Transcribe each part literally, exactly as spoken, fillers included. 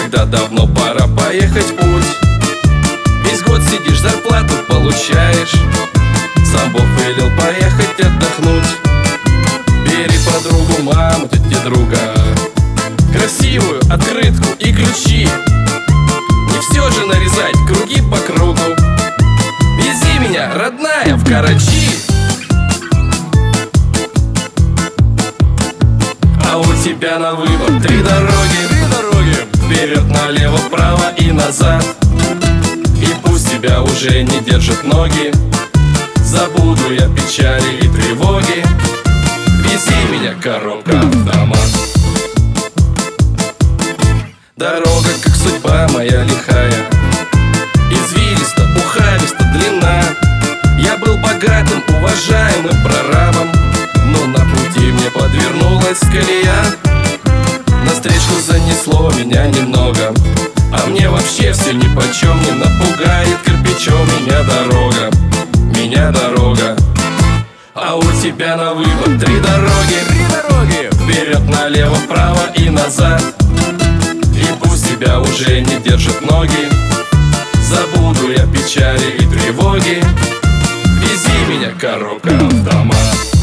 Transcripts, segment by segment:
когда давно пора поехать в путь. Весь год сидишь, зарплату получаешь, сам Бог велел поехать отдохнуть. Бери подругу, маму, тети друга, красивую открытку и ключи. Не все же нарезать круги по кругу. Вези меня, родная, в Карачи. А у тебя на выбор три дороги, три дороги. Вперед, налево, вправо и назад. И пусть тебя уже не держат ноги, забуду я печали и тревоги. Вези меня, коробка, автомат. Дорога, как судьба моя лихая, извилиста, ухабиста, длинна. Я был богатым, уважаемым прорабом, но на пути мне подвернулась колея. На встречку занесло меня немного, а мне вообще все нипочем. Не напугает кирпичом меня дорога, меня дорога. А у тебя на выбор три дороги, три дороги. Вперед, налево, вправо и назад. И пусть тебя уже не держат ноги, забуду я печали и тревоги. Вези меня, коробка, автомат.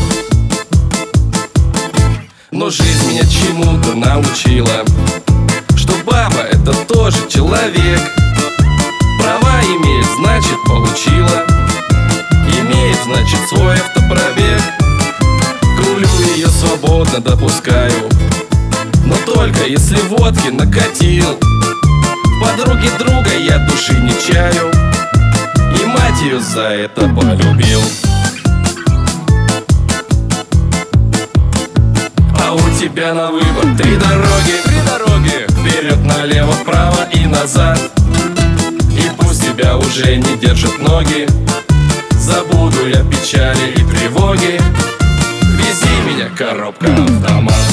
Но жизнь меня чему-то научила, что баба — это тоже человек. Права имеет, значит получила, имеет, значит свой автопробег. Крулю ее свободно допускаю, но только если водки накатил. Подруги друга я души не чаю, и мать ее за это полюбил. А у тебя на выбор три дороги, три дороги. Вперед, налево, вправо и назад. И пусть тебя уже не держат ноги, забуду я печали и тревоги. Вези меня, коробка, автомат.